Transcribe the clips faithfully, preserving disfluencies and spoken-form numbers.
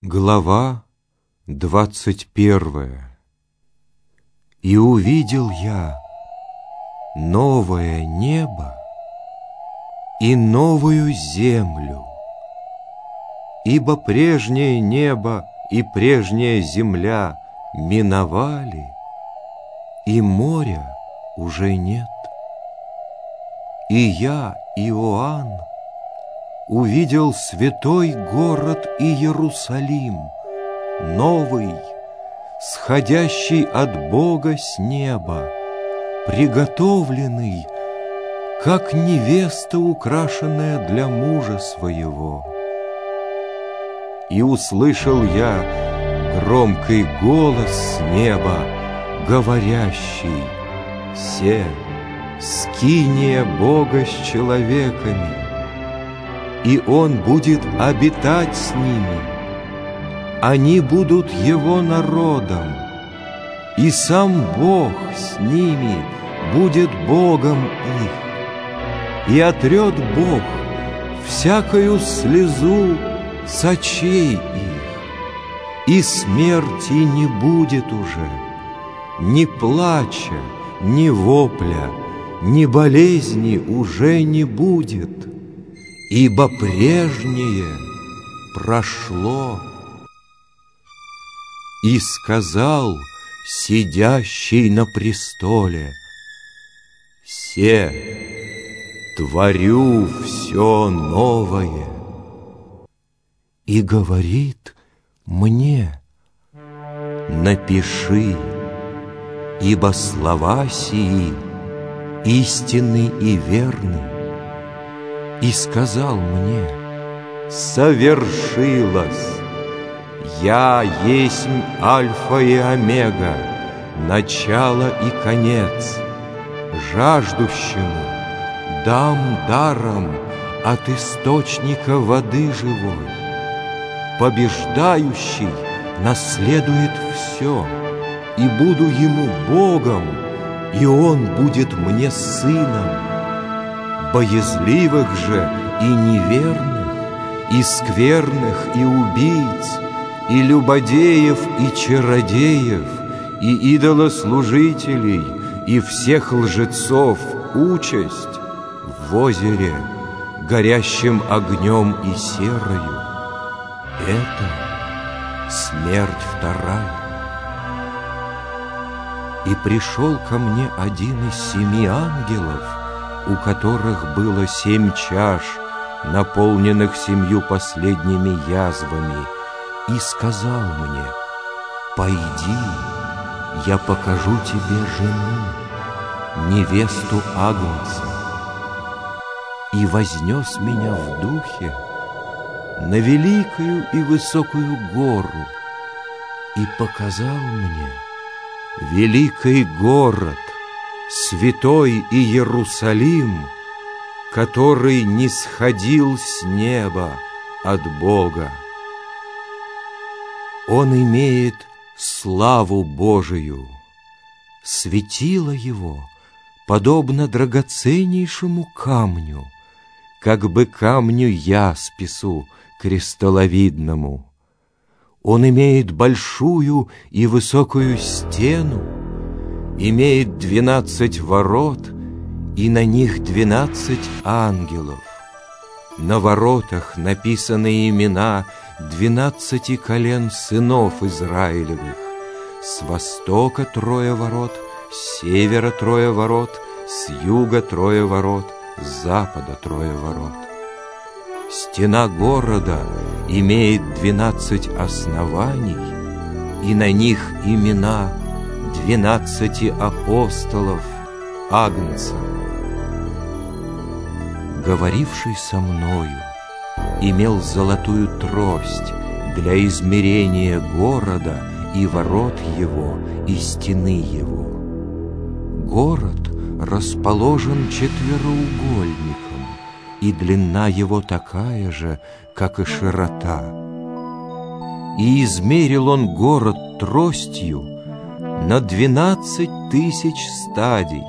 Глава двадцать первая. И увидел я новое небо и новую землю, ибо прежнее небо и прежняя земля миновали, и моря уже нет. И я, Иоанн, увидел святой город Иерусалим, новый, сходящий от Бога с неба, приготовленный, как невеста, украшенная для мужа своего. И услышал я громкий голос с неба, говорящий: «Се, скиния Бога с человеками, и Он будет обитать с ними. Они будут Его народом, и сам Бог с ними будет Богом их. И отрет Бог всякую слезу с очей их, и смерти не будет уже, ни плача, ни вопля, ни болезни уже не будет, ибо прежнее прошло». И сказал сидящий на престоле: «Се, творю все новое». И говорит мне: «Напиши, ибо слова сии истинны и верны». И сказал мне: «Совершилось! Я есть Альфа и Омега, начало и конец. Жаждущему дам даром от источника воды живой. Побеждающий наследует все, и буду ему Богом, и он будет мне сыном. Боязливых же и неверных, и скверных, и убийц, и любодеев, и чародеев, и идолослужителей, и всех лжецов участь в озере, горящим огнем и серою. Это смерть вторая». И пришел ко мне один из семи ангелов, у которых было семь чаш, наполненных семью последними язвами, и сказал мне: «Пойди, я покажу тебе жену, невесту Агнца». И вознес меня в духе на великую и высокую гору, и показал мне великий город, святой Иерусалим, который не сходил с неба от Бога. Он имеет славу Божию. Светило его подобно драгоценнейшему камню, как бы камню яспису кристалловидному. Он имеет большую и высокую стену, имеет двенадцать ворот, и на них двенадцать ангелов. На воротах написаны имена двенадцати колен сынов Израилевых. С востока трое ворот, с севера трое ворот, с юга трое ворот, с запада трое ворот. Стена города имеет двенадцать оснований, и на них имена двенадцати апостолов Агнца. Говоривший со мною имел золотую трость для измерения города и ворот его, и стены его. Город расположен четвероугольником, и длина его такая же, как и широта. И измерил он город тростью на двенадцать тысяч стадий.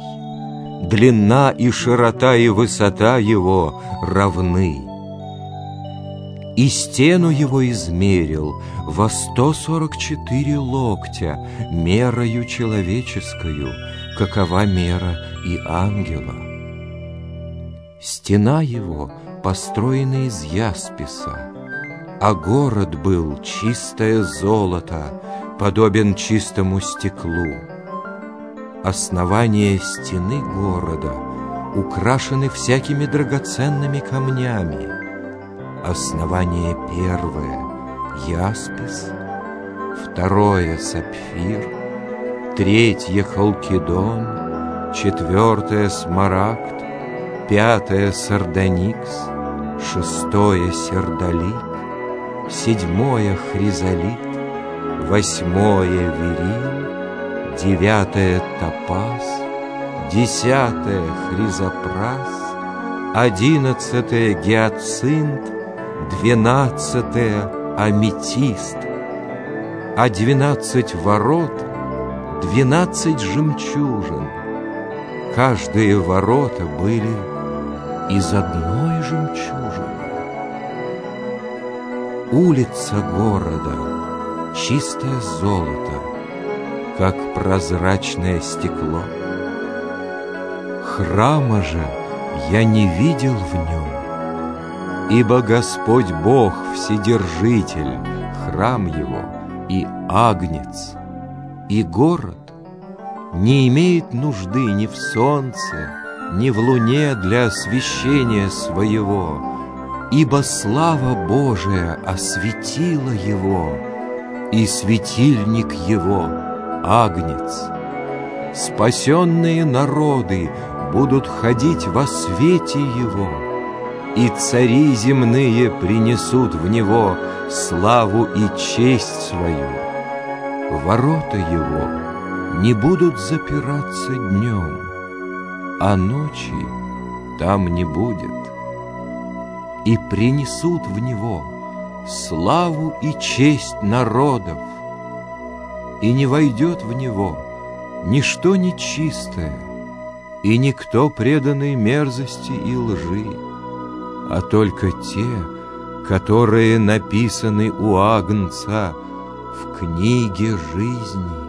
Длина и широта и высота его равны. И стену его измерил во сто сорок четыре локтя мерою человеческую, какова мера и ангела. Стена его построена из ясписа, а город был чистое золото, подобен чистому стеклу. Основания стены города украшены всякими драгоценными камнями. Основание первое — яспис, второе — сапфир, третье — халкидон, четвертое — смарагд, пятое — сардоникс, шестое — сердолик, седьмое — хризолит, восьмое — верил, девятое — топаз, десятое — хризопрас, одиннадцатое — гиацинт, двенадцатое — аметист, а двенадцать ворот — двенадцать жемчужин. Каждые ворота были из одной жемчужины. Улица города — чистое золото, как прозрачное стекло. Храма же я не видел в нем, ибо Господь Бог Вседержитель, храм его и агнец, и город не имеет нужды ни в солнце, ни в луне для освещения своего, ибо слава Божия осветила его, и светильник его — агнец. Спасенные народы будут ходить во свете его, и цари земные принесут в него славу и честь свою. Ворота его не будут запираться днем, а ночи там не будет. И принесут в него славу и честь народов, и не войдет в него ничто нечистое, и никто преданный мерзости и лжи, а только те, которые написаны у Агнца в книге жизни.